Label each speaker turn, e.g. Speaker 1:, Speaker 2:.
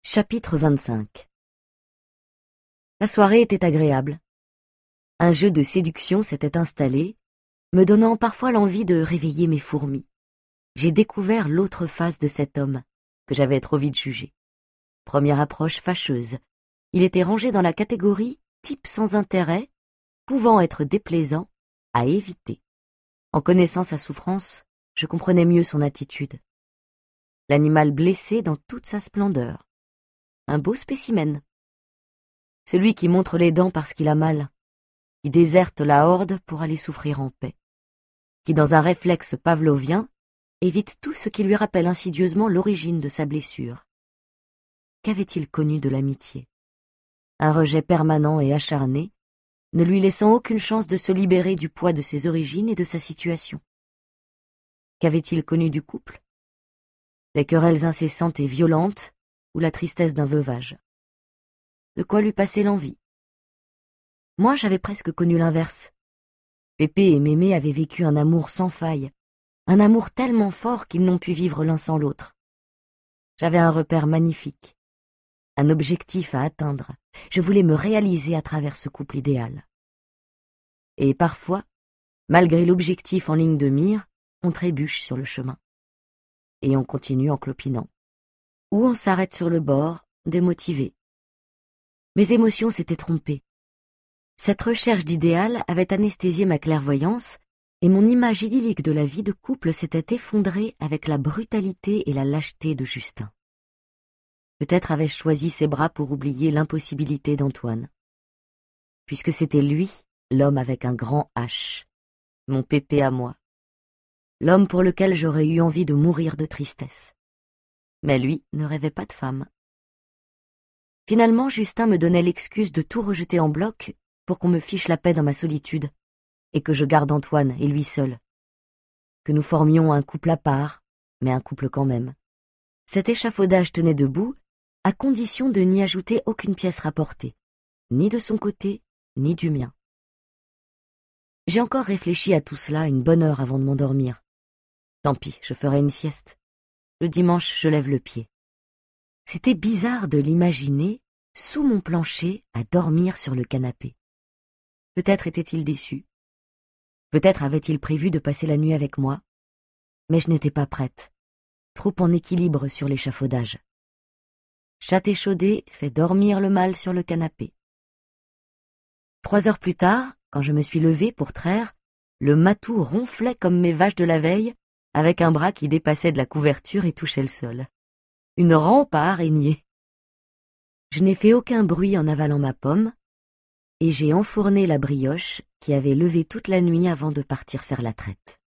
Speaker 1: Chapitre 25. La soirée était agréable. Un jeu de séduction s'était installé, me donnant parfois l'envie de réveiller mes fourmis. J'ai découvert l'autre face de cet homme, que j'avais trop vite jugé. Première approche fâcheuse. Il était rangé dans la catégorie type sans intérêt, pouvant être déplaisant, à éviter. En connaissant sa souffrance, je comprenais mieux son attitude. L'animal blessé dans toute sa splendeur. Un beau spécimen. Celui qui montre les dents parce qu'il a mal, qui déserte la horde pour aller souffrir en paix, qui dans un réflexe pavlovien évite tout ce qui lui rappelle insidieusement l'origine de sa blessure. Qu'avait-il connu de l'amitié? Un rejet permanent et acharné, ne lui laissant aucune chance de se libérer du poids de ses origines et de sa situation. Qu'avait-il connu du couple? Des querelles incessantes et violentes, ou la tristesse d'un veuvage. De quoi lui passer l'envie. Moi, j'avais presque connu l'inverse. Pépé et Mémé avaient vécu un amour sans faille, un amour tellement fort qu'ils n'ont pu vivre l'un sans l'autre. J'avais un repère magnifique, un objectif à atteindre. Je voulais me réaliser à travers ce couple idéal. Et parfois, malgré l'objectif en ligne de mire, on trébuche sur le chemin. Et on continue en clopinant. Ou on s'arrête sur le bord, démotivé. Mes émotions s'étaient trompées. Cette recherche d'idéal avait anesthésié ma clairvoyance, et mon image idyllique de la vie de couple s'était effondrée avec la brutalité et la lâcheté de Justin. Peut-être avais-je choisi ses bras pour oublier l'impossibilité d'Antoine. Puisque c'était lui, l'homme avec un grand H, mon Pépé à moi. L'homme pour lequel j'aurais eu envie de mourir de tristesse. Mais lui ne rêvait pas de femme. Finalement, Justin me donnait l'excuse de tout rejeter en bloc pour qu'on me fiche la paix dans ma solitude, et que je garde Antoine et lui seul. Que nous formions un couple à part, mais un couple quand même. Cet échafaudage tenait debout, à condition de n'y ajouter aucune pièce rapportée, ni de son côté, ni du mien. J'ai encore réfléchi à tout cela une bonne heure avant de m'endormir. Tant pis, je ferai une sieste. Le dimanche, je lève le pied. C'était bizarre de l'imaginer sous mon plancher à dormir sur le canapé. Peut-être était-il déçu. Peut-être avait-il prévu de passer la nuit avec moi. Mais je n'étais pas prête. Trop en équilibre sur l'échafaudage. Chat échaudé fait dormir le mâle sur le canapé. 3 heures plus tard, quand je me suis levée pour traire, le matou ronflait comme mes vaches de la veille, avec un bras qui dépassait de la couverture et touchait le sol. Une rampe à araignées. Je n'ai fait aucun bruit en avalant ma pomme, et j'ai enfourné la brioche qui avait levé toute la nuit avant de partir faire la traite.